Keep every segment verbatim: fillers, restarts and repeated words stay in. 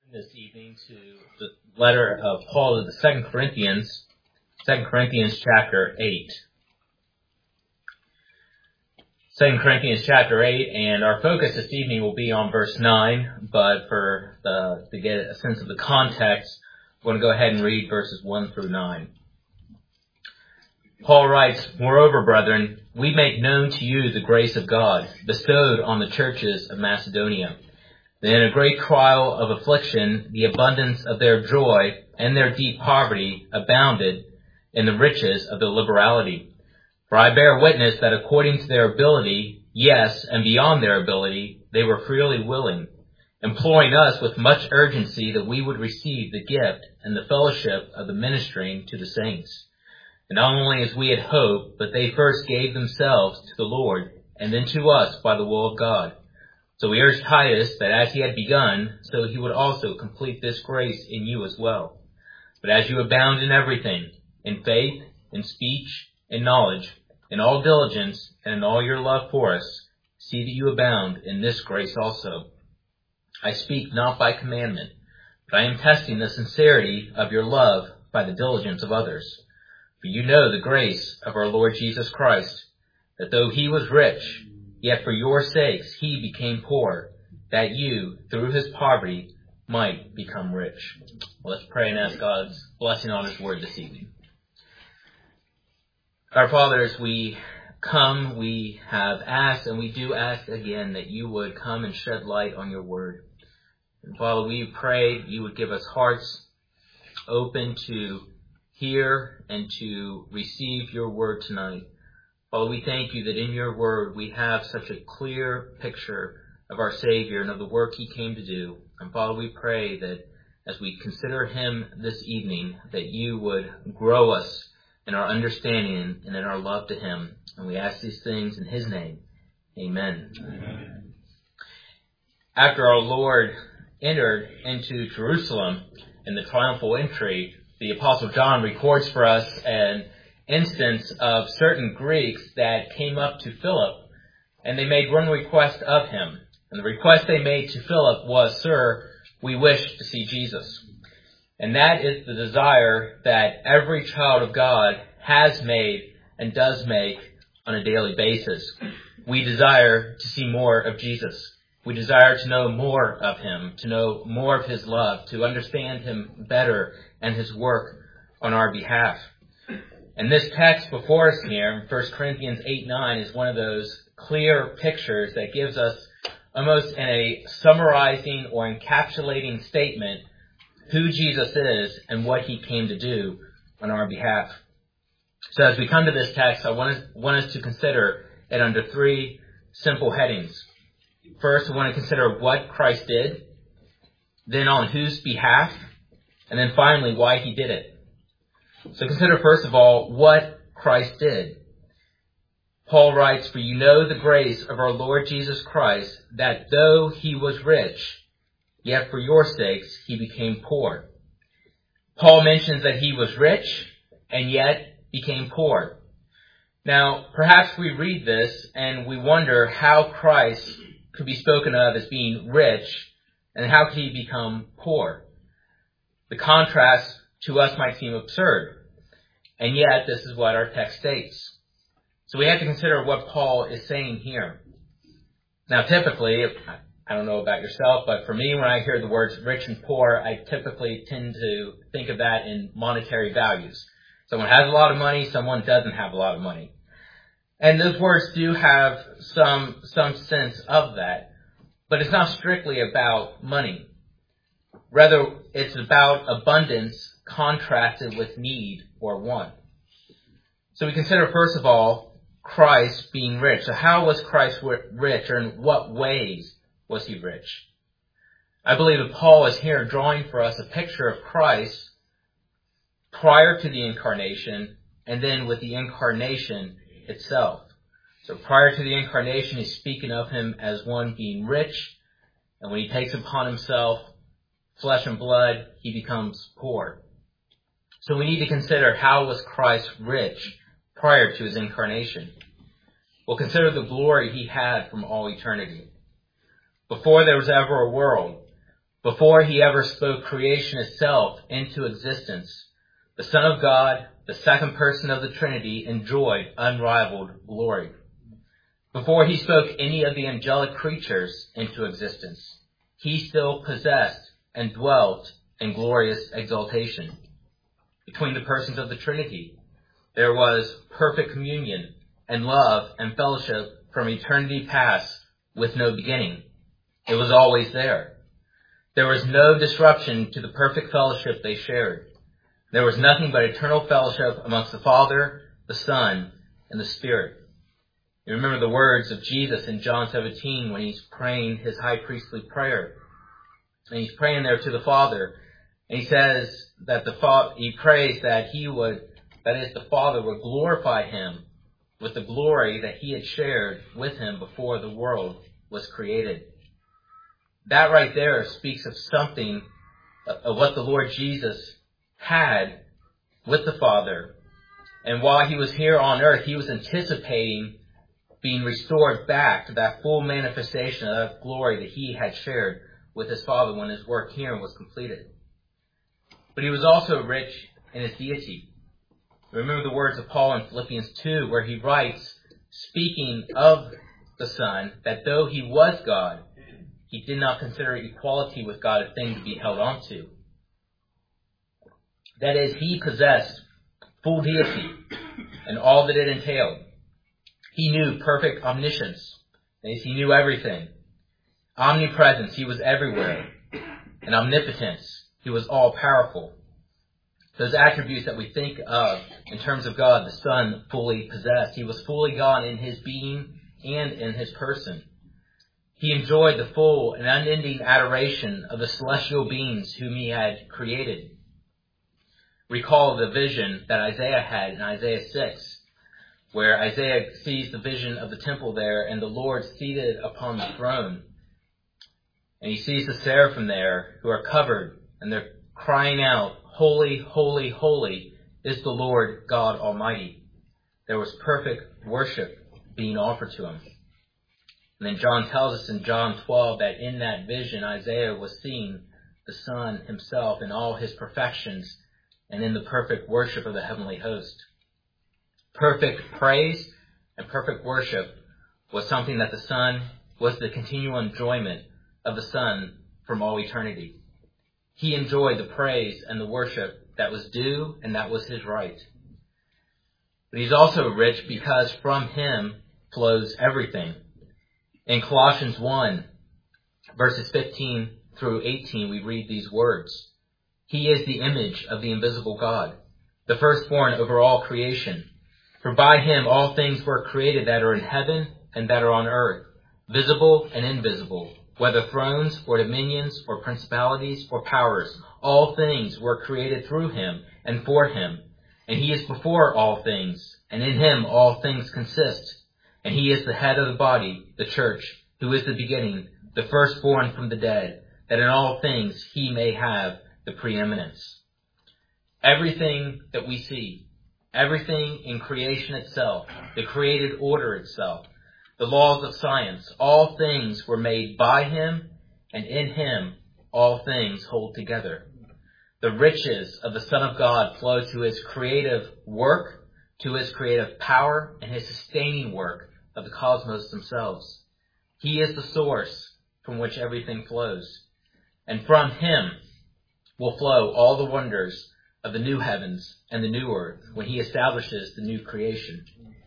This evening to the letter of Paul to the Second Corinthians, Second Corinthians chapter eight. Second Corinthians chapter eight, and our focus this evening will be on verse nine, but for the, to get a sense of the context, we're going to go ahead and read verses one through nine. Paul writes, "Moreover, brethren, we make known to you the grace of God, bestowed on the churches of Macedonia. That in a great trial of affliction, the abundance of their joy and their deep poverty abounded in the riches of their liberality. For I bear witness that according to their ability, yes, and beyond their ability, they were freely willing, imploring us with much urgency that we would receive the gift and the fellowship of the ministering to the saints. And not only as we had hoped, but they first gave themselves to the Lord, and then to us by the will of God. So we urge Titus that as he had begun, so he would also complete this grace in you as well. But as you abound in everything, in faith, in speech, in knowledge, in all diligence, and in all your love for us, see that you abound in this grace also. I speak not by commandment, but I am testing the sincerity of your love by the diligence of others. For you know the grace of our Lord Jesus Christ, that though he was rich, yet for your sakes he became poor, that you, through his poverty, might become rich." Let's pray and ask God's blessing on his word this evening. Our Father, as we come, we have asked, and we do ask again, that you would come and shed light on your word. And Father, we pray you would give us hearts open to hear and to receive your word tonight. Father, we thank you that in your word we have such a clear picture of our Savior and of the work he came to do. And Father, we pray that as we consider him this evening, that you would grow us in our understanding and in our love to him. And we ask these things in his name. Amen. Amen. After our Lord entered into Jerusalem in the triumphal entry, the Apostle John records for us an instance of certain Greeks that came up to Philip, and they made one request of him. And the request they made to Philip was, "Sir, we wish to see Jesus." And that is the desire that every child of God has made and does make on a daily basis. We desire to see more of Jesus. We desire to know more of him, to know more of his love, to understand him better and his work on our behalf. And this text before us here in First Corinthians eight nine is one of those clear pictures that gives us almost in a summarizing or encapsulating statement who Jesus is and what he came to do on our behalf. So as we come to this text, I want us, want us to consider it under three simple headings. First, we want to consider what Christ did, then on whose behalf, and then finally why he did it. So consider first of all what Christ did. Paul writes, "For you know the grace of our Lord Jesus Christ, that though he was rich, yet for your sakes he became poor." Paul mentions that he was rich and yet became poor. Now, perhaps we read this and we wonder how Christ could be spoken of as being rich and how could he become poor. The contrast to us might seem absurd, and yet this is what our text states. So we have to consider what Paul is saying here. Now typically, I don't know about yourself, but for me when I hear the words rich and poor, I typically tend to think of that in monetary values. Someone has a lot of money, someone doesn't have a lot of money. And those words do have some, some sense of that, but it's not strictly about money. Rather, it's about abundance contrasted with need or want. So we consider, first of all, Christ being rich. So how was Christ rich, or in what ways was he rich? I believe that Paul is here drawing for us a picture of Christ prior to the incarnation and then with the incarnation itself. So prior to the incarnation, he's speaking of him as one being rich, and when he takes upon himself flesh and blood, he becomes poor. So we need to consider how was Christ rich prior to his incarnation. We'll consider the glory he had from all eternity. Before there was ever a world, Before he ever spoke creation itself into existence, the Son of God, the second person of the Trinity, enjoyed unrivaled glory. Before he spoke any of the angelic creatures into existence, he still possessed and dwelt in glorious exaltation. Between the persons of the Trinity, there was perfect communion and love and fellowship from eternity past with no beginning. It was always there. There was no disruption to the perfect fellowship they shared. There was nothing but eternal fellowship amongst the Father, the Son, and the Spirit. You remember the words of Jesus in John seventeen when he's praying his high priestly prayer. And he's praying there to the Father. And he says that the Father, he prays that he would, that is, the Father would glorify him with the glory that he had shared with him before the world was created. That right there speaks of something of what the Lord Jesus had with the Father. And while he was here on earth, he was anticipating being restored back to that full manifestation of that glory that he had shared with his Father when his work here was completed. But he was also rich in his deity. Remember the words of Paul in Philippians two, where he writes, speaking of the Son, that though he was God, he did not consider equality with God a thing to be held on to. That is, he possessed full deity and all that it entailed. He knew perfect omniscience. That is, he knew everything. Omnipresence, he was everywhere. And omnipotence, he was all-powerful. Those attributes that we think of in terms of God, the Son fully possessed. He was fully God in his being and in his person. He enjoyed the full and unending adoration of the celestial beings whom he had created. Recall the vision that Isaiah had in Isaiah six, where Isaiah sees the vision of the temple there and the Lord seated upon the throne. And he sees the seraphim there who are covered and they're crying out, "Holy, holy, holy is the Lord God Almighty." There was perfect worship being offered to him. And then John tells us in John twelve that in that vision Isaiah was seeing the Son himself in all his perfections and in the perfect worship of the heavenly host. Perfect praise and perfect worship was something that the Son was the continual enjoyment of the Son from all eternity. He enjoyed the praise and the worship that was due and that was his right. But he's also rich because from him flows everything. In Colossians one, verses fifteen through eighteen, we read these words. He is the image of the invisible God, the firstborn over all creation. For by him all things were created that are in heaven and that are on earth, visible and invisible, whether thrones or dominions or principalities or powers. All things were created through him and for him. And he is before all things, and in him all things consist. And he is the head of the body, the church, who is the beginning, the firstborn from the dead, that in all things he may have the preeminence. Everything that we see, everything in creation itself, the created order itself, the laws of science, all things were made by him, and in him all things hold together. The riches of the Son of God flow to his creative work, to his creative power, and his sustaining work of the cosmos themselves. He is the source from which everything flows. And from him will flow all the wonders of the new heavens and the new earth when he establishes the new creation.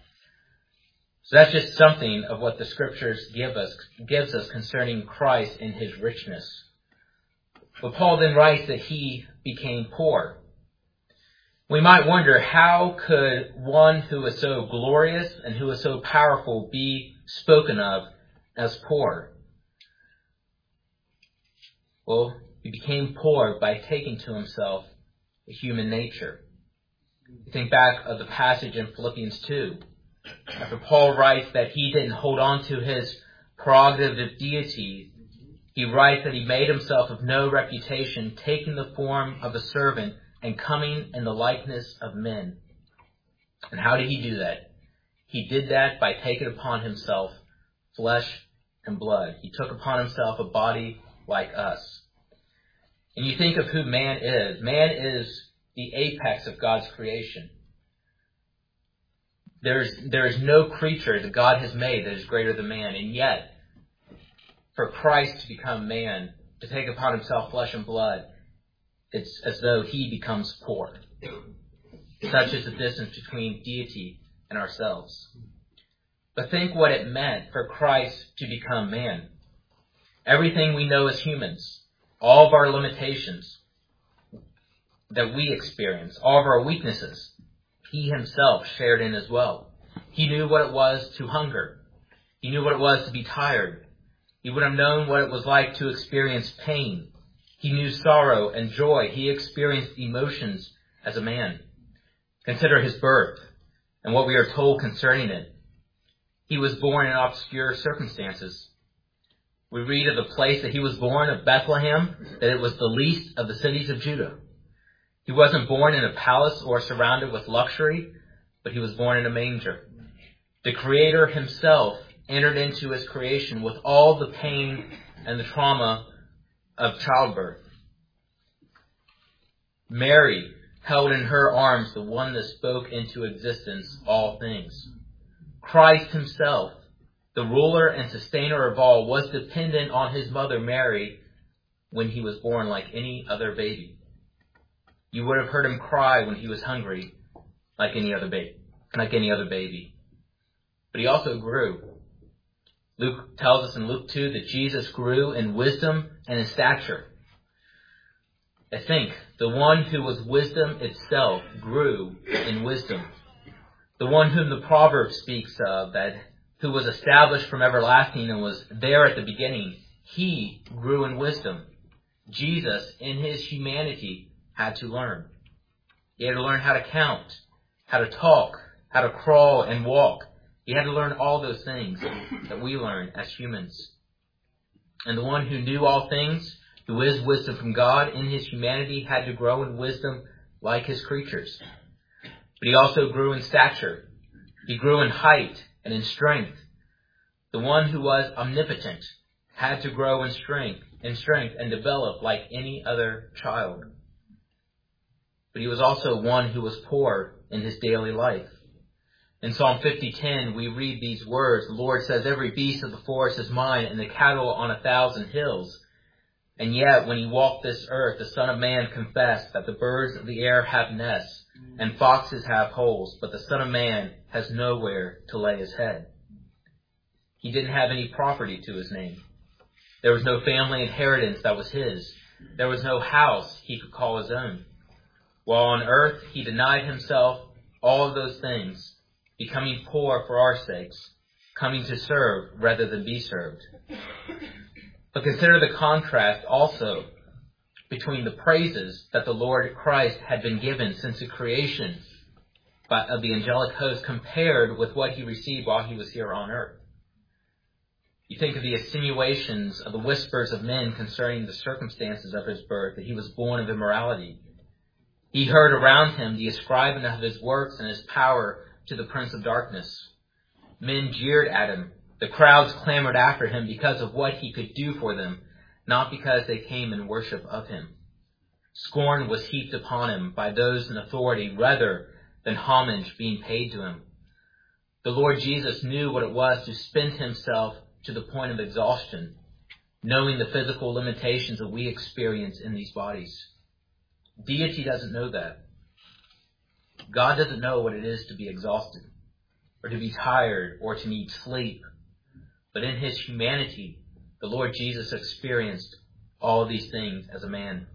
So that's just something of what the scriptures give us, gives us concerning Christ in his richness. But Paul then writes that he became poor. We might wonder, how could one who is so glorious and who is so powerful be spoken of as poor? Well, he became poor by taking to himself a human nature. Think back of the passage in Philippians two. After Paul writes that he didn't hold on to his prerogative of deity, he writes that he made himself of no reputation, taking the form of a servant and coming in the likeness of men. And how did he do that? He did that by taking upon himself flesh and blood. He took upon himself a body like us. and you think of who man is, man is the apex of God's creation. There's, there is no creature that God has made that is greater than man, and yet, for Christ to become man, to take upon himself flesh and blood, it's as though he becomes poor. Such is the distance between deity and ourselves. But think what it meant for Christ to become man. Everything we know as humans, all of our limitations that we experience, all of our weaknesses, he himself shared in as well. He knew what it was to hunger. He knew what it was to be tired. He would have known what it was like to experience pain. He knew sorrow and joy. He experienced emotions as a man. Consider his birth and what we are told concerning it. He was born in obscure circumstances. We read of the place that he was born, of Bethlehem, that it was the least of the cities of Judah. He wasn't born in a palace or surrounded with luxury, but he was born in a manger. The Creator himself entered into his creation with all the pain and the trauma of childbirth. Mary held in her arms the one that spoke into existence all things. Christ himself, the ruler and sustainer of all, was dependent on his mother Mary when he was born like any other baby. You would have heard him cry when he was hungry like any other baby, like any other baby. But he also grew. Luke tells us in Luke two that Jesus grew in wisdom and in stature. I think the one who was wisdom itself grew in wisdom. The one whom the proverb speaks of, that who was established from everlasting and was there at the beginning, he grew in wisdom. Jesus, in his humanity, had to learn. He had to learn how to count, how to talk, how to crawl and walk. He had to learn all those things that we learn as humans. And the one who knew all things, who is wisdom from God, in his humanity had to grow in wisdom like his creatures. But he also grew in stature. He grew in height and in strength. The one who was omnipotent had to grow in strength, in strength and develop like any other child. But he was also one who was poor in his daily life. In Psalm fifty ten, we read these words. The Lord says, "Every beast of the forest is mine, and the cattle on a thousand hills. And yet, when he walked this earth, the Son of Man confessed that the birds of the air have nests, and foxes have holes, but the Son of Man has nowhere to lay his head." He didn't have any property to his name. There was no family inheritance that was his. There was no house he could call his own. While on earth, he denied himself all of those things, becoming poor for our sakes, coming to serve rather than be served. But consider the contrast also between the praises that the Lord Christ had been given since the creation of the angelic host compared with what he received while he was here on earth. You think of the insinuations of the whispers of men concerning the circumstances of his birth, that he was born of immorality. He heard around him the ascribing of his works and his power to the prince of darkness. Men jeered at him. The crowds clamored after him because of what he could do for them, not because they came in worship of him. Scorn was heaped upon him by those in authority rather than homage being paid to him. The Lord Jesus knew what it was to spend himself to the point of exhaustion, knowing the physical limitations that we experience in these bodies. Deity doesn't know that. God doesn't know what it is to be exhausted, or to be tired, or to need sleep. But in his humanity, the Lord Jesus experienced all of these things as a man.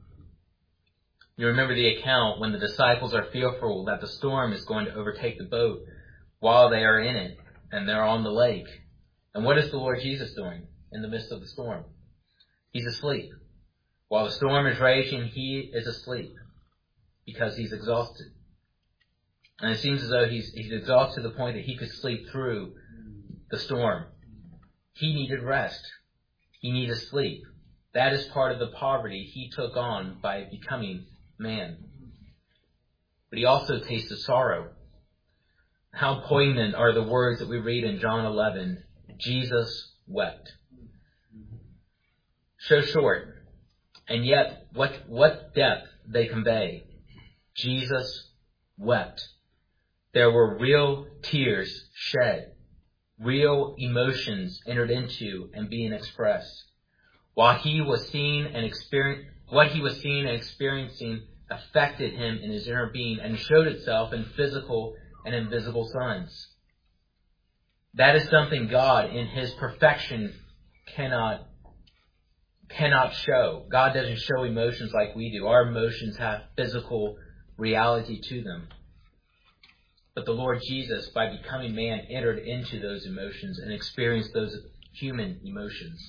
You remember the account when the disciples are fearful that the storm is going to overtake the boat while they are in it, and they're on the lake. And what is the Lord Jesus doing in the midst of the storm? He's asleep. While the storm is raging, he is asleep because he's exhausted. And it seems as though he's, he's exhausted to the point that he could sleep through the storm. He needed rest. He needed sleep. That is part of the poverty he took on by becoming man. But he also tasted sorrow. How poignant are the words that we read in John eleven. Jesus wept. So short And yet, what, what depth they convey. Jesus wept. There were real tears shed, real emotions entered into and being expressed. While he was seeing and experience, what he was seeing and experiencing affected him in his inner being and showed itself in physical and invisible signs. That is something God in his perfection cannot cannot show. God doesn't show emotions like we do. Our emotions have physical reality to them. But the Lord Jesus, by becoming man, entered into those emotions and experienced those human emotions.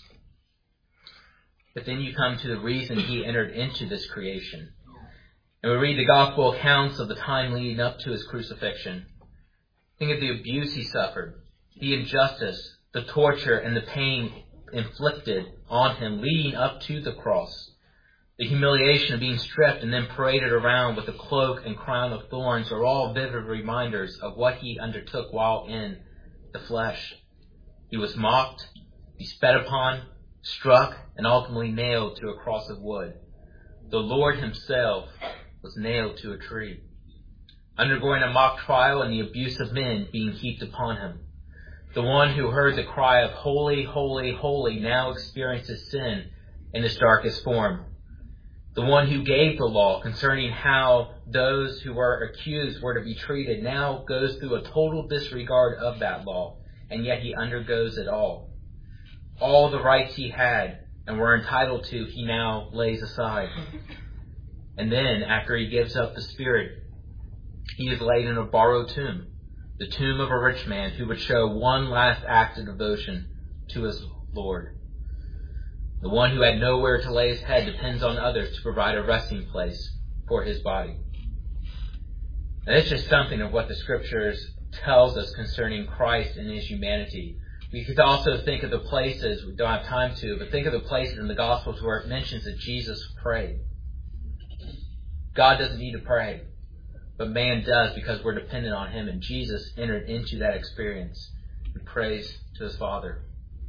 But then you come to the reason he entered into this creation. And we read the gospel accounts of the time leading up to his crucifixion. Think of the abuse he suffered, the injustice, the torture, and the pain inflicted on him leading up to the cross. The humiliation of being stripped and then paraded around with a cloak and crown of thorns are all vivid reminders of what he undertook while in the flesh. He was mocked, he spat upon, struck, and ultimately nailed to a cross of wood. The Lord himself was nailed to a tree, undergoing a mock trial and the abuse of men being heaped upon him. The one who heard the cry of holy, holy, holy now experiences sin in its darkest form. The one who gave the law concerning how those who were accused were to be treated now goes through a total disregard of that law, and yet he undergoes it all. All the rights he had and were entitled to, he now lays aside. And then, after he gives up the spirit, he is laid in a borrowed tomb, the tomb of a rich man who would show one last act of devotion to his Lord. The one who had nowhere to lay his head depends on others to provide a resting place for his body. And it's just something of what the Scriptures tells us concerning Christ and his humanity. We could also think of the places, we don't have time to, but think of the places in the Gospels where it mentions that Jesus prayed. God doesn't need to pray, but man does because we're dependent on him, and Jesus entered into that experience and prays to his Father.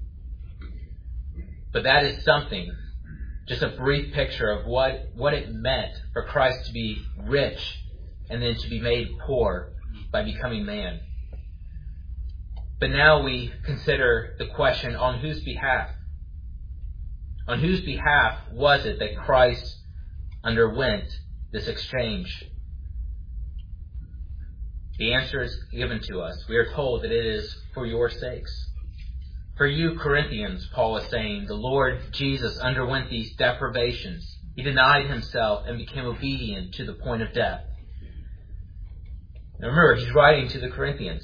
But that is something, just a brief picture of what, what it meant for Christ to be rich and then to be made poor by becoming man. But now we consider the question, on whose behalf? On whose behalf was it that Christ underwent this exchange? The answer is given to us. We are told that it is for your sakes. For you, Corinthians, Paul is saying, the Lord Jesus underwent these deprivations. He denied himself and became obedient to the point of death. Now remember, he's writing to the Corinthians.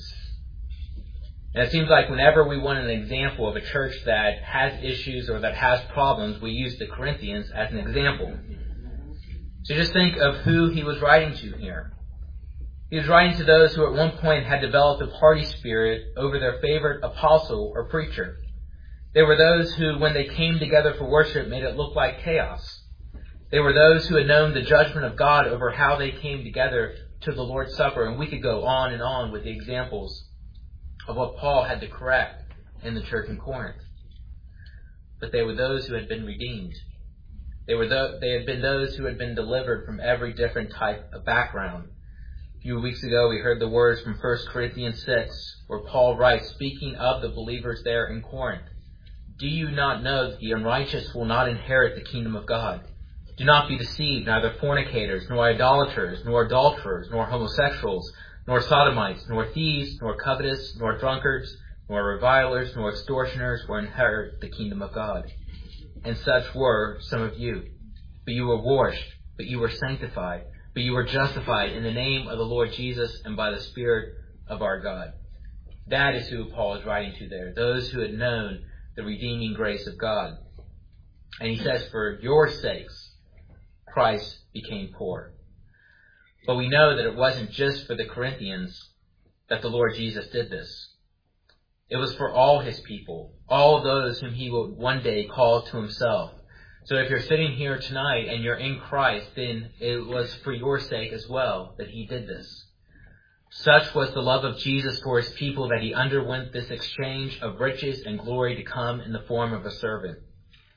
And it seems like whenever we want an example of a church that has issues or that has problems, we use the Corinthians as an example. So just think of who he was writing to here. He was writing to those who at one point had developed a party spirit over their favorite apostle or preacher. They were those who, when they came together for worship, made it look like chaos. They were those who had known the judgment of God over how they came together to the Lord's Supper. And we could go on and on with the examples of what Paul had to correct in the church in Corinth. But they were those who had been redeemed. They were the, they had been those who had been delivered from every different type of background. A few weeks ago, we heard the words from First Corinthians six, where Paul writes, speaking of the believers there in Corinth, do you not know that the unrighteous will not inherit the kingdom of God? Do not be deceived, neither fornicators, nor idolaters, nor adulterers, nor homosexuals, nor sodomites, nor thieves, nor covetous, nor drunkards, nor revilers, nor extortioners will inherit the kingdom of God. And such were some of you. But you were washed, but you were sanctified, but you were justified in the name of the Lord Jesus and by the Spirit of our God. That is who Paul is writing to there, those who had known the redeeming grace of God. And he says, for your sakes, Christ became poor. But we know that it wasn't just for the Corinthians that the Lord Jesus did this. It was for all his people, all those whom he would one day call to himself. So if you're sitting here tonight and you're in Christ, then it was for your sake as well that he did this. Such was the love of Jesus for his people that he underwent this exchange of riches and glory to come in the form of a servant.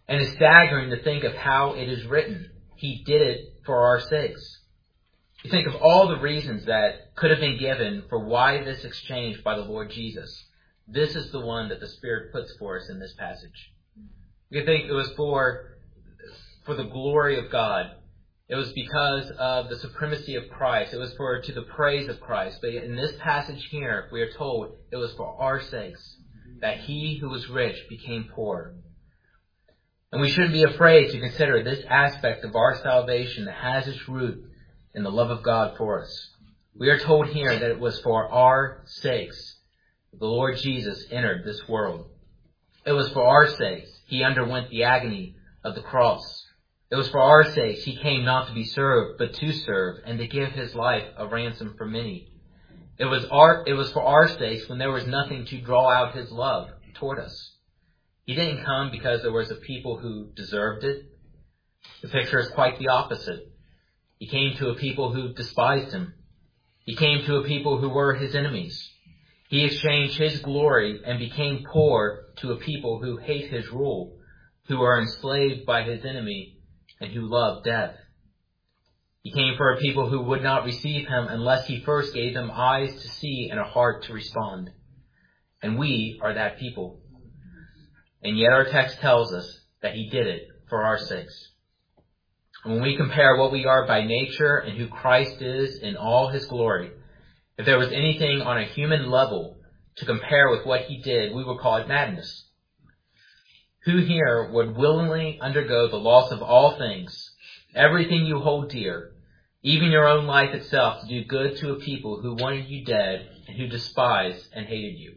And it's staggering to think of how it is written. He did it for our sakes. You think of all the reasons that could have been given for why this exchange by the Lord Jesus. This is the one that the Spirit puts for us in this passage. You can think it was for, for the glory of God. It was because of the supremacy of Christ. It was for to the praise of Christ. But in this passage here, we are told it was for our sakes that he who was rich became poor. And we shouldn't be afraid to consider this aspect of our salvation that has its root in the love of God for us. We are told here that it was for our sakes that the Lord Jesus entered this world. It was for our sakes he underwent the agony of the cross. It was for our sakes he came not to be served, but to serve, and to give his life a ransom for many. It was our, it was for our sakes when there was nothing to draw out his love toward us. He didn't come because there was a people who deserved it. The picture is quite the opposite. He came to a people who despised him. He came to a people who were his enemies. He exchanged his glory and became poor to a people who hate his rule, who are enslaved by his enemy, and who love death. He came for a people who would not receive him unless he first gave them eyes to see and a heart to respond. And we are that people. And yet our text tells us that he did it for our sakes. And when we compare what we are by nature and who Christ is in all his glory, if there was anything on a human level to compare with what he did, we would call it madness. Who here would willingly undergo the loss of all things, everything you hold dear, even your own life itself, to do good to a people who wanted you dead and who despised and hated you?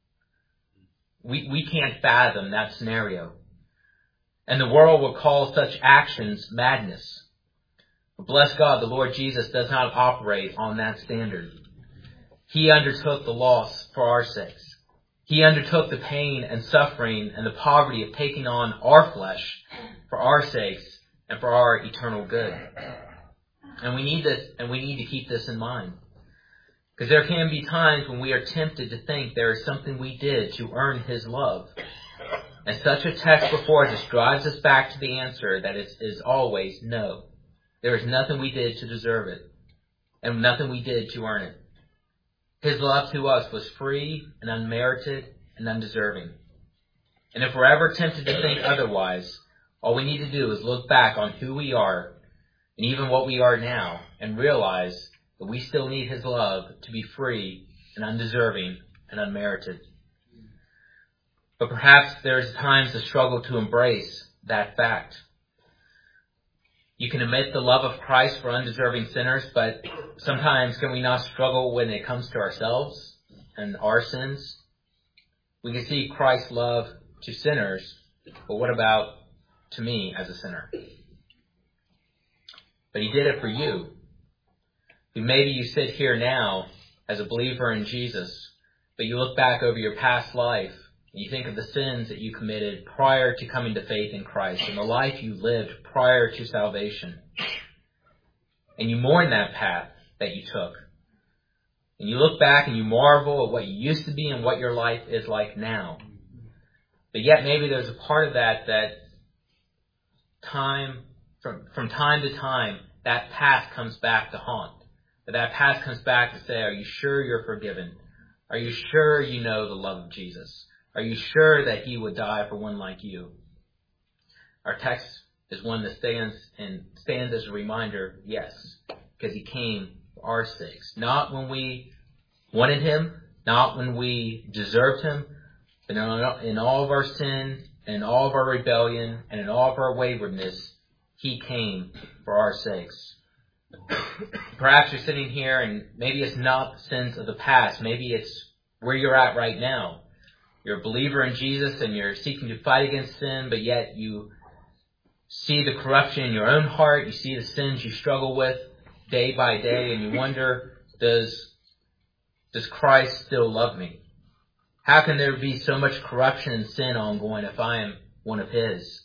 We, we can't fathom that scenario. And the world will call such actions madness. But bless God, the Lord Jesus does not operate on that standard. He undertook the loss for our sakes. He undertook the pain and suffering and the poverty of taking on our flesh for our sakes and for our eternal good. And we need this, and we need to keep this in mind. Because there can be times when we are tempted to think there is something we did to earn his love. And such a text before us drives us back to the answer that is, is always no. There is nothing we did to deserve it, and nothing we did to earn it. His love to us was free and unmerited and undeserving. And if we're ever tempted to think otherwise, all we need to do is look back on who we are and even what we are now and realize that we still need his love to be free and undeserving and unmerited. But perhaps there's times to struggle to embrace that fact. You can admit the love of Christ for undeserving sinners, but sometimes can we not struggle when it comes to ourselves and our sins? We can see Christ's love to sinners, but what about to me as a sinner? But he did it for you. Maybe you sit here now as a believer in Jesus, but you look back over your past life and you think of the sins that you committed prior to coming to faith in Christ and the life you lived prior to salvation. And you mourn that path that you took. And you look back and you marvel at what you used to be and what your life is like now. But yet maybe there's a part of that that time, from, from time to time, that past comes back to haunt. That that past comes back to say, are you sure you're forgiven? Are you sure you know the love of Jesus? Are you sure that he would die for one like you? Our text is one that stands and stands as a reminder, yes, because he came for our sakes. Not when we wanted him, not when we deserved him, but in all of our sin, and in all of our rebellion, and in all of our waywardness, he came for our sakes. Perhaps you're sitting here and maybe it's not the sins of the past. Maybe it's where you're at right now. You're a believer in Jesus and you're seeking to fight against sin, but yet you see the corruption in your own heart. You see the sins you struggle with day by day, and you wonder, does, does Christ still love me? How can there be so much corruption and sin ongoing if I am one of his?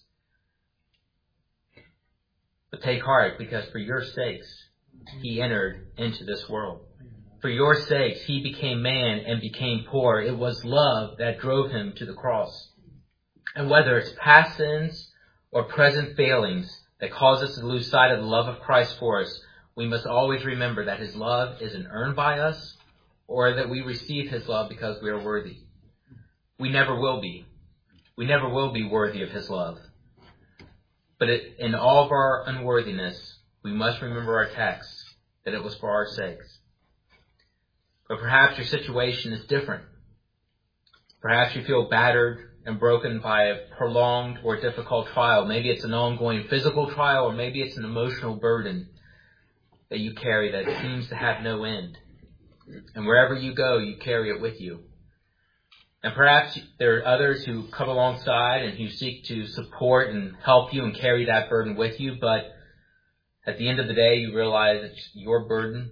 But take heart, because for your sakes, he entered into this world. For your sakes, he became man and became poor. It was love that drove him to the cross. And whether it's past sins or present failings that cause us to lose sight of the love of Christ for us, we must always remember that his love isn't earned by us or that we receive his love because we are worthy. We never will be. We never will be worthy of his love. But it, in all of our unworthiness, we must remember our text, that it was for our sakes. But perhaps your situation is different. Perhaps you feel battered and broken by a prolonged or difficult trial. Maybe it's an ongoing physical trial, or maybe it's an emotional burden that you carry that seems to have no end. And wherever you go, you carry it with you. And perhaps there are others who come alongside and who seek to support and help you and carry that burden with you, but at the end of the day, you realize it's your burden.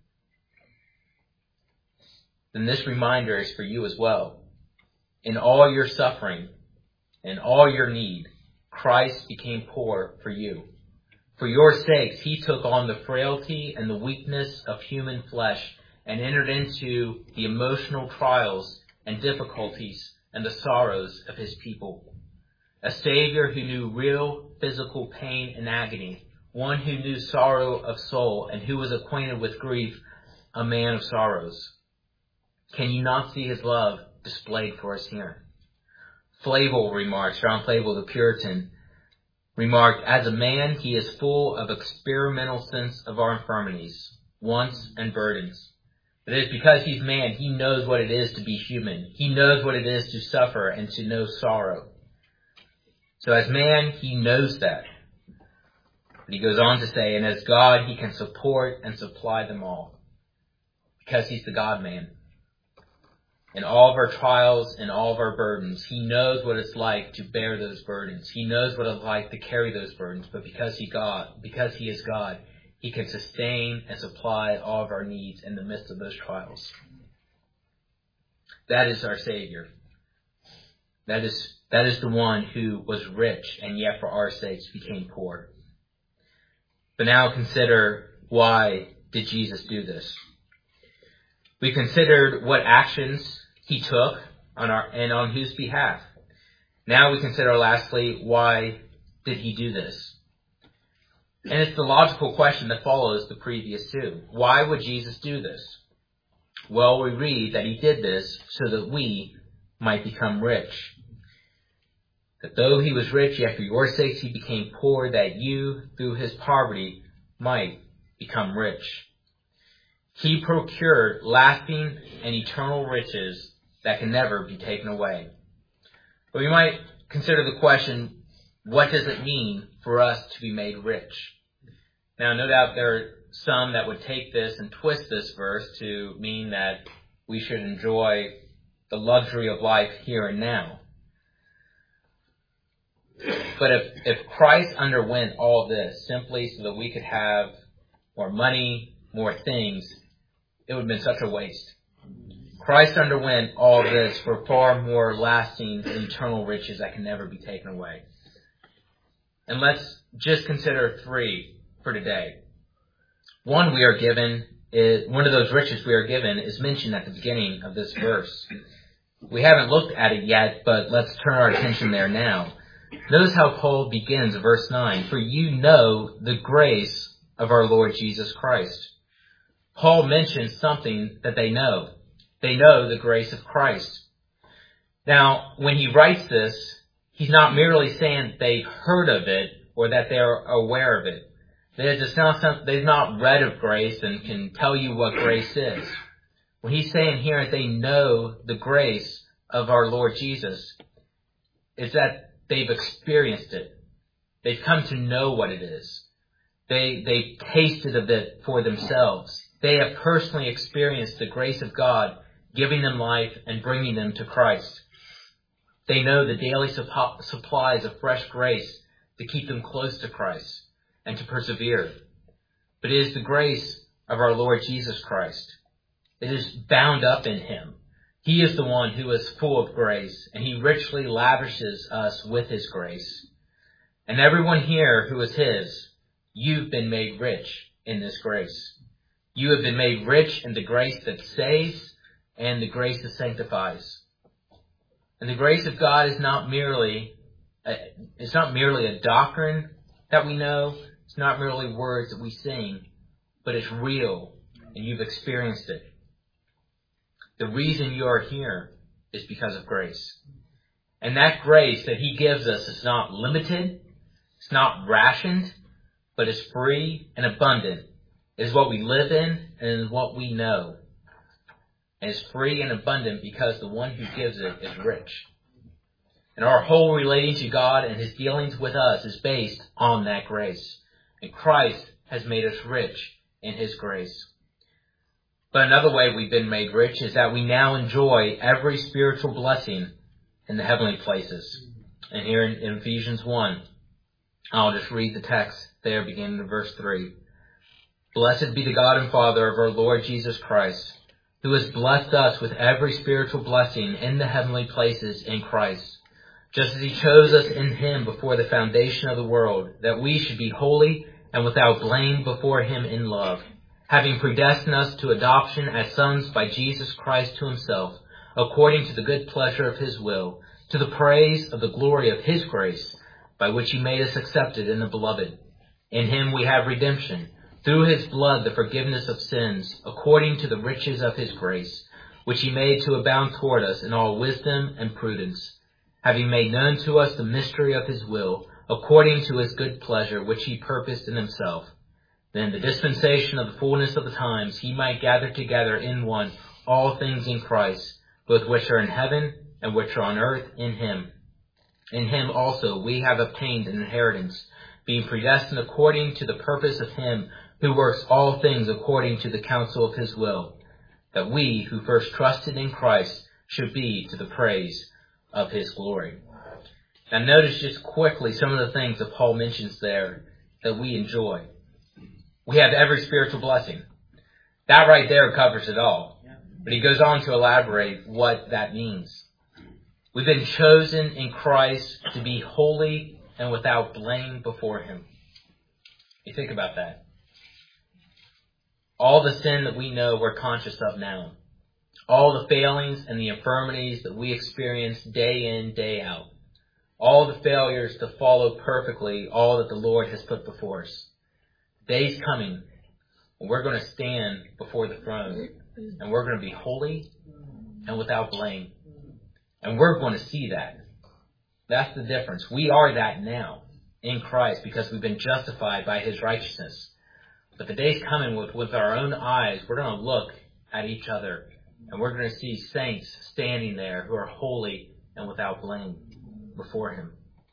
Then this reminder is for you as well. In all your suffering and all your need, Christ became poor for you. For your sakes, he took on the frailty and the weakness of human flesh and entered into the emotional trials and difficulties and the sorrows of his people. A Savior who knew real physical pain and agony, one who knew sorrow of soul and who was acquainted with grief, a man of sorrows. Can you not see his love displayed for us here? Flavel remarks, John Flavel, the Puritan, remarked, as a man, he is full of experimental sense of our infirmities, wants, and burdens. It is because he's man, he knows what it is to be human. He knows what it is to suffer and to know sorrow. So as man, he knows that. But he goes on to say, and as God, he can support and supply them all. Because he's the God-man. In all of our trials and all of our burdens, he knows what it's like to bear those burdens. He knows what it's like to carry those burdens. But because he God, because he is God, he can sustain and supply all of our needs in the midst of those trials. That is our Savior. That is, that is the one who was rich and yet for our sakes became poor. But now consider, why did Jesus do this? We considered what actions he took on our and on whose behalf. Now we consider lastly, why did he do this? And it's the logical question that follows the previous two. Why would Jesus do this? Well, we read that he did this so that we might become rich. That though he was rich, yet for your sakes he became poor, that you, through his poverty, might become rich. He procured lasting and eternal riches that can never be taken away. But we might consider the question, what does it mean for us to be made rich? Now, no doubt there are some that would take this and twist this verse to mean that we should enjoy the luxury of life here and now. But if, if Christ underwent all this simply so that we could have more money, more things, it would have been such a waste. Christ underwent all this for far more lasting and eternal riches that can never be taken away. And let's just consider three for today. One we are given is, one of those riches we are given is mentioned at the beginning of this verse. We haven't looked at it yet, but let's turn our attention there now. Notice how Paul begins verse nine. For you know the grace of our Lord Jesus Christ. Paul mentions something that they know. They know the grace of Christ. Now, when he writes this, he's not merely saying they've heard of it or that they're aware of it. It's not some, they've not read of grace and can tell you what grace is. What he's saying here is they know the grace of our Lord Jesus. It's that they've experienced it. They've come to know what it is. They, they've tasted of it for themselves. They have personally experienced the grace of God giving them life and bringing them to Christ. They know the daily supp- supplies of fresh grace to keep them close to Christ and to persevere. But it is the grace of our Lord Jesus Christ. It is bound up in him. He is the one who is full of grace, and he richly lavishes us with his grace. And everyone here who is his, you've been made rich in this grace. You have been made rich in the grace that saves and the grace that sanctifies. And the grace of God is not merely it's not merely a doctrine that we know. It's not merely words that we sing, but it's real, and you've experienced it. The reason you are here is because of grace. And that grace that he gives us is not limited, it's not rationed, but is free and abundant. It is what we live in and is what we know. And it's free and abundant because the one who gives it is rich. And our whole relating to God and his dealings with us is based on that grace. And Christ has made us rich in his grace. But another way we've been made rich is that we now enjoy every spiritual blessing in the heavenly places. And here in, in Ephesians one, I'll just read the text there beginning in verse three. Blessed be the God and Father of our Lord Jesus Christ, who has blessed us with every spiritual blessing in the heavenly places in Christ, just as he chose us in him before the foundation of the world, that we should be holy and without blame before him in love, having predestined us to adoption as sons by Jesus Christ to himself, according to the good pleasure of his will, to the praise of the glory of his grace, by which he made us accepted in the beloved. In him we have redemption, through his blood the forgiveness of sins, according to the riches of his grace, which he made to abound toward us in all wisdom and prudence, having made known to us the mystery of his will, according to his good pleasure, which he purposed in himself. Then the dispensation of the fullness of the times, he might gather together in one all things in Christ, both which are in heaven and which are on earth in him. In him also we have obtained an inheritance, being predestined according to the purpose of him who works all things according to the counsel of his will, that we who first trusted in Christ should be to the praise of his glory. Now notice just quickly some of the things that Paul mentions there that we enjoy. We have every spiritual blessing. That right there covers it all. But he goes on to elaborate what that means. We've been chosen in Christ to be holy and without blame before him. You think about that. All the sin that we know we're conscious of now. All the failings and the infirmities that we experience day in, day out. All the failures to follow perfectly all that the Lord has put before us. Day's coming when we're going to stand before the throne and we're going to be holy and without blame. And we're going to see that. That's the difference. We are that now in Christ because we've been justified by his righteousness. But the day's coming with, with our own eyes, we're going to look at each other and we're going to see saints standing there who are holy and without blame before him.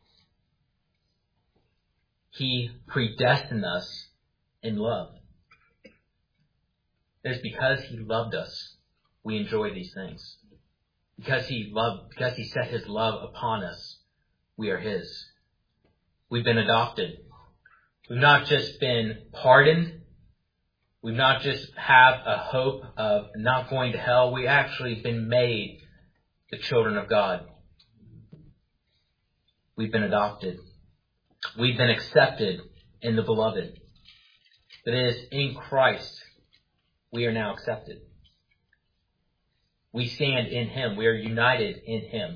He predestined us in love. It is because he loved us we enjoy these things. Because he loved, because he set his love upon us, we are his. We've been adopted. We've not just been pardoned. We've not just have a hope of not going to hell. We actually been made the children of God. We've been adopted. We've been accepted in the beloved. That is, in Christ, we are now accepted. We stand in him. We are united in him.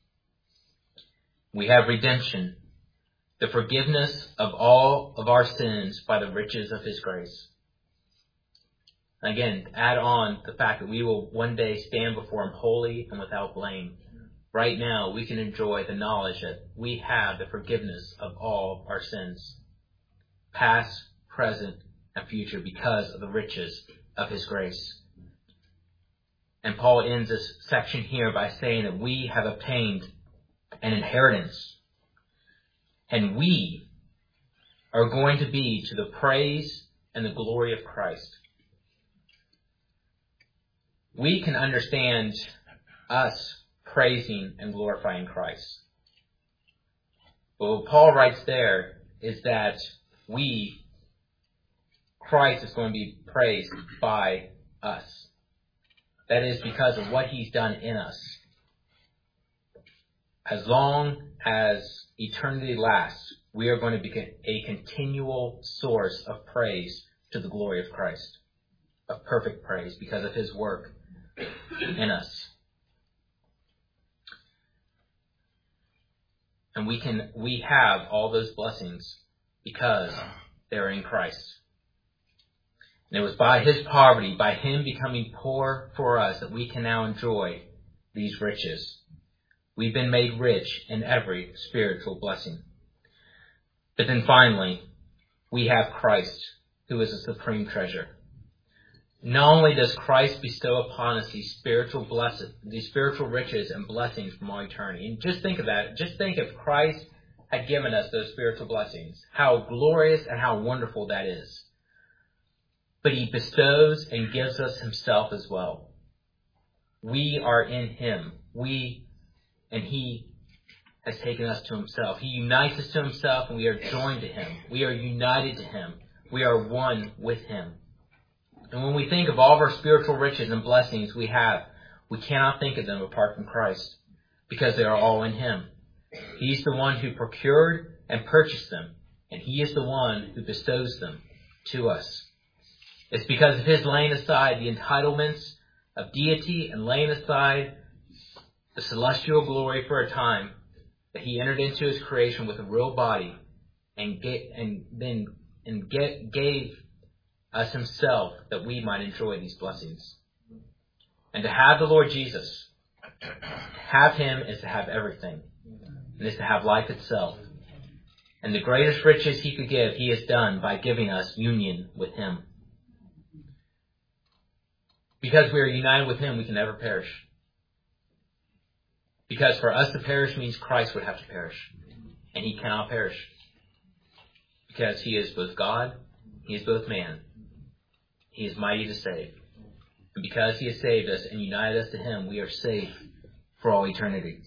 We have redemption, the forgiveness of all of our sins by the riches of his grace. Again, add on the fact that we will one day stand before him holy and without blame. Right now, we can enjoy the knowledge that we have the forgiveness of all our sins, past, present, and future, because of the riches of his grace. And Paul ends this section here by saying that we have obtained an inheritance. And we are going to be to the praise and the glory of Christ. We can understand us praising and glorifying Christ. But what Paul writes there is that we, Christ is going to be praised by us. That is because of what he's done in us. As long as eternity lasts, we are going to be a continual source of praise to the glory of Christ. Of perfect praise because of his work in us. And we can, we have all those blessings because they're in Christ. And it was by his poverty, by him becoming poor for us, that we can now enjoy these riches. We've been made rich in every spiritual blessing. But then finally, we have Christ, who is a supreme treasure. Not only does Christ bestow upon us these spiritual blessings, these spiritual riches and blessings from all eternity. And just think of that. Just think if Christ had given us those spiritual blessings, how glorious and how wonderful that is. But he bestows and gives us himself as well. We are in him. We, and he has taken us to himself. He unites us to himself, and we are joined to him. We are united to him. We are one with him. And when we think of all of our spiritual riches and blessings we have, we cannot think of them apart from Christ, because they are all in him. He's the one who procured and purchased them, and he is the one who bestows them to us. It's because of his laying aside the entitlements of deity and laying aside the celestial glory for a time that he entered into his creation with a real body and get, and then and get, gave us himself that we might enjoy these blessings. And to have the Lord Jesus, have him is to have everything, and is to have life itself. And the greatest riches he could give, he has done by giving us union with him. Because we are united with him, we can never perish. Because for us to perish means Christ would have to perish. And he cannot perish. Because he is both God, he is both man. He is mighty to save. And because he has saved us and united us to him, we are safe for all eternity.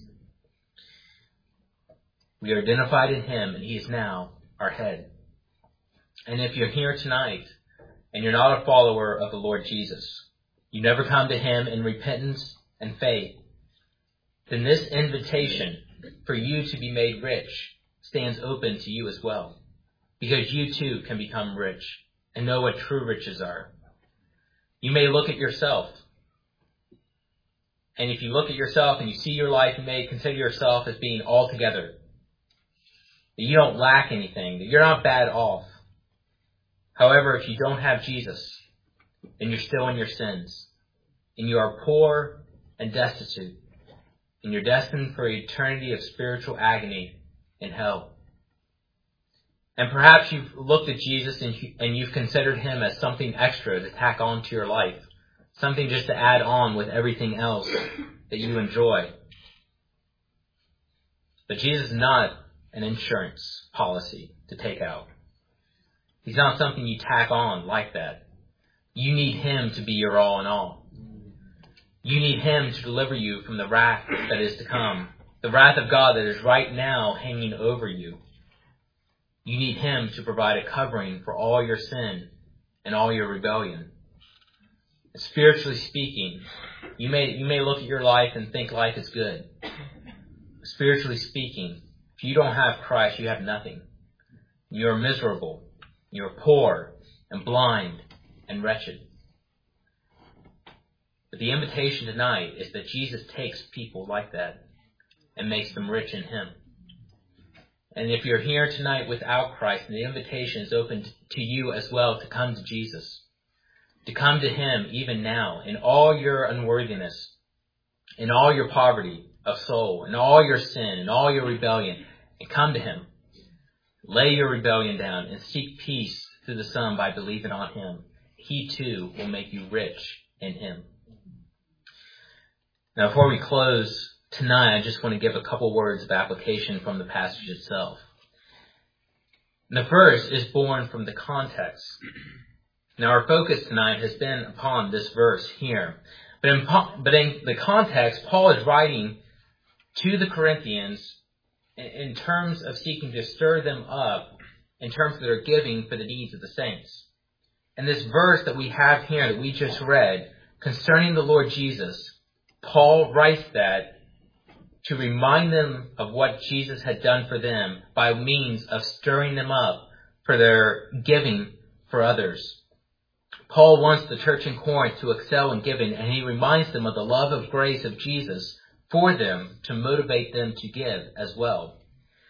We are identified in him, and he is now our head. And if you're here tonight and you're not a follower of the Lord Jesus, you never come to him in repentance and faith, then this invitation for you to be made rich stands open to you as well. Because you too can become rich and know what true riches are. You may look at yourself. And if you look at yourself and you see your life, you may consider yourself as being altogether. That you don't lack anything. That you're not bad off. However, if you don't have Jesus, then you're still in your sins. And you are poor and destitute. And you're destined for eternity of spiritual agony in hell. And perhaps you've looked at Jesus and, and you've considered him as something extra to tack on to your life. Something just to add on with everything else that you enjoy. But Jesus is not an insurance policy to take out. He's not something you tack on like that. You need him to be your all in all. You need him to deliver you from the wrath that is to come. The wrath of God that is right now hanging over you. You need him to provide a covering for all your sin and all your rebellion. Spiritually speaking, you may you may look at your life and think life is good. Spiritually speaking, if you don't have Christ, you have nothing. You're miserable. You're poor and blind and wretched. But the invitation tonight is that Jesus takes people like that and makes them rich in him. And if you're here tonight without Christ, the invitation is open to you as well to come to Jesus. To come to him even now in all your unworthiness, in all your poverty of soul, in all your sin, in all your rebellion, and come to him. Lay your rebellion down and seek peace through the Son by believing on him. He too will make you rich in him. Now before we close tonight, I just want to give a couple words of application from the passage itself. The first is born from the context. Now our focus tonight has been upon this verse here. But in, but in the context, Paul is writing to the Corinthians in terms of seeking to stir them up in terms of their giving for the needs of the saints. And this verse that we have here that we just read concerning the Lord Jesus, Paul writes that to remind them of what Jesus had done for them by means of stirring them up for their giving for others. Paul wants the church in Corinth to excel in giving, and he reminds them of the love of grace of Jesus for them to motivate them to give as well.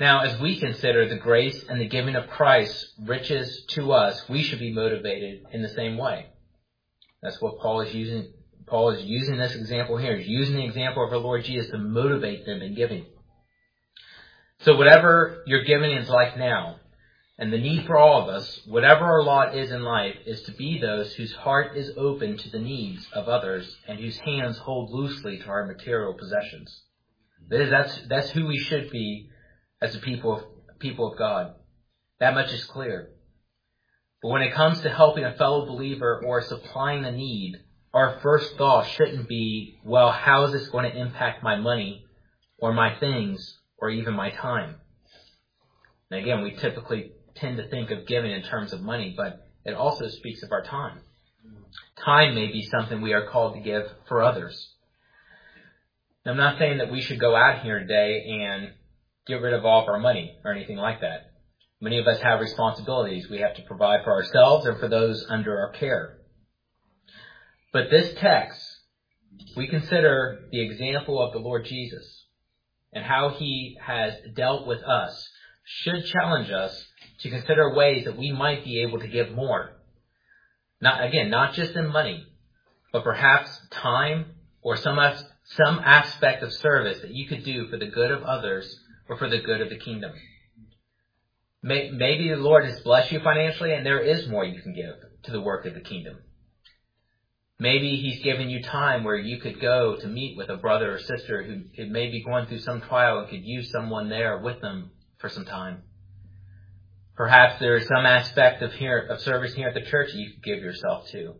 Now, as we consider the grace and the giving of Christ riches to us, we should be motivated in the same way. That's what Paul is using. Paul is using this example here. He's using the example of our Lord Jesus to motivate them in giving. So whatever your giving is like now, and the need for all of us, whatever our lot is in life, is to be those whose heart is open to the needs of others and whose hands hold loosely to our material possessions. That is, that's, that's who we should be as a people of, people of God. That much is clear. But when it comes to helping a fellow believer or supplying a need, our first thought shouldn't be, well, how is this going to impact my money or my things or even my time? And again, we typically tend to think of giving in terms of money, but it also speaks of our time. Time may be something we are called to give for others. I'm not saying that we should go out here today and get rid of all of our money or anything like that. Many of us have responsibilities. We have to provide for ourselves and for those under our care. But this text, we consider the example of the Lord Jesus and how he has dealt with us, should challenge us to consider ways that we might be able to give more. Not, again, not just in money, but perhaps time or some, some aspect of service that you could do for the good of others or for the good of the kingdom. Maybe the Lord has blessed you financially and there is more you can give to the work of the kingdom. Maybe he's given you time where you could go to meet with a brother or sister who may be going through some trial and could use someone there with them for some time. Perhaps there is some aspect of here of service here at the church that you could give yourself to.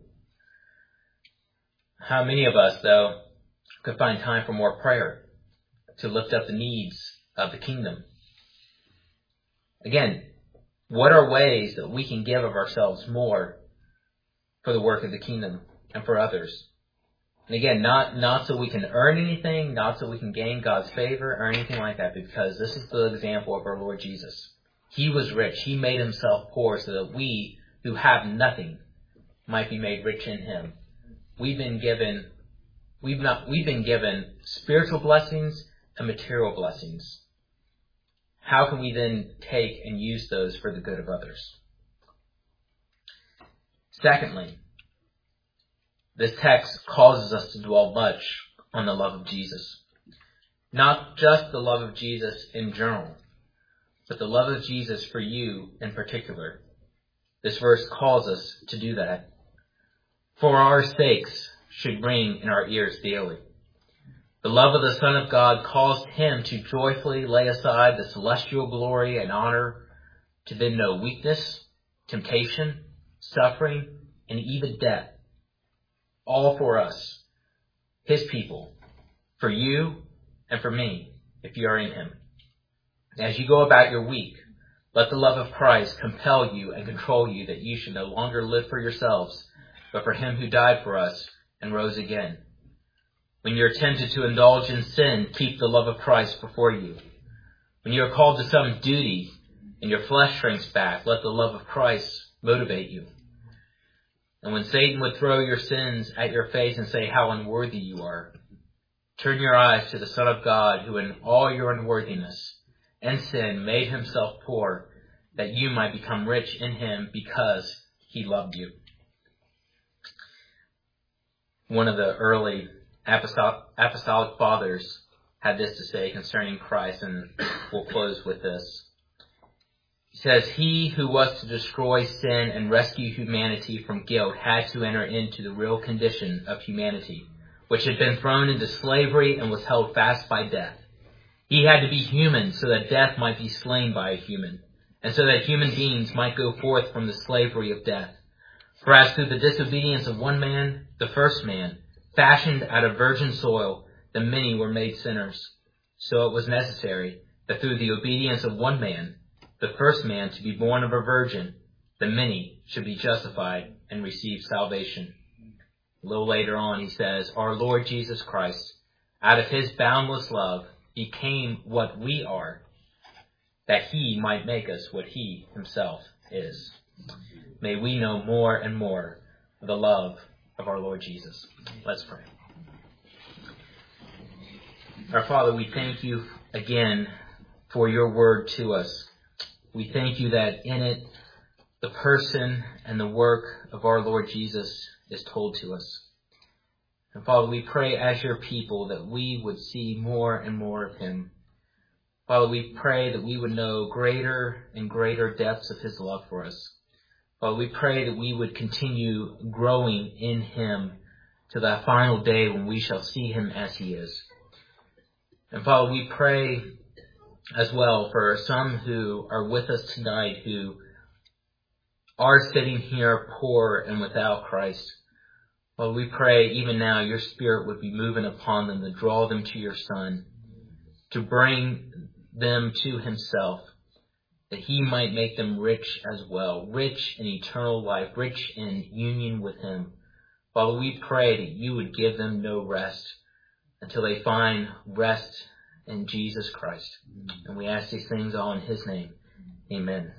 How many of us, though, could find time for more prayer to lift up the needs of the kingdom? Again, what are ways that we can give of ourselves more for the work of the kingdom and for others? And again, not, not so we can earn anything, not so we can gain God's favor or anything like that, because this is the example of our Lord Jesus. He was rich. He made himself poor so that we who have nothing might be made rich in him. We've been given, we've not, we've been given spiritual blessings and material blessings. How can we then take and use those for the good of others? Secondly, this text causes us to dwell much on the love of Jesus. Not just the love of Jesus in general, but the love of Jesus for you in particular. This verse calls us to do that. For our sakes should ring in our ears daily. The love of the Son of God caused him to joyfully lay aside the celestial glory and honor, to then know weakness, temptation, suffering, and even death. All for us, his people, for you and for me, if you are in him. As you go about your week, let the love of Christ compel you and control you, that you should no longer live for yourselves, but for him who died for us and rose again. When you are tempted to indulge in sin, keep the love of Christ before you. When you are called to some duty and your flesh shrinks back, let the love of Christ motivate you. And when Satan would throw your sins at your face and say how unworthy you are, turn your eyes to the Son of God, who in all your unworthiness and sin made himself poor, that you might become rich in him because he loved you. One of the early apostolic, apostolic fathers had this to say concerning Christ, and we'll close with this. He says, he who was to destroy sin and rescue humanity from guilt had to enter into the real condition of humanity, which had been thrown into slavery and was held fast by death. He had to be human so that death might be slain by a human, and so that human beings might go forth from the slavery of death. For as through the disobedience of one man, the first man, fashioned out of virgin soil, the many were made sinners, so it was necessary that through the obedience of one man, the first man to be born of a virgin, the many should be justified and receive salvation. A little later on he says, our Lord Jesus Christ, out of his boundless love, became what we are, that he might make us what he himself is. May we know more and more of the love of our Lord Jesus. Let's pray. Our Father, we thank you again for your word to us. We thank you that in it, the person and the work of our Lord Jesus is told to us. And Father, we pray as your people that we would see more and more of him. Father, we pray that we would know greater and greater depths of his love for us. Father, we pray that we would continue growing in him to that final day when we shall see him as he is. And Father, we pray as well for some who are with us tonight who are sitting here poor and without Christ. Father, we pray even now your Spirit would be moving upon them to draw them to your Son, to bring them to himself, that he might make them rich as well, rich in eternal life, rich in union with him. Father, we pray that you would give them no rest until they find rest in Jesus Christ. And we ask these things all in his name. Amen.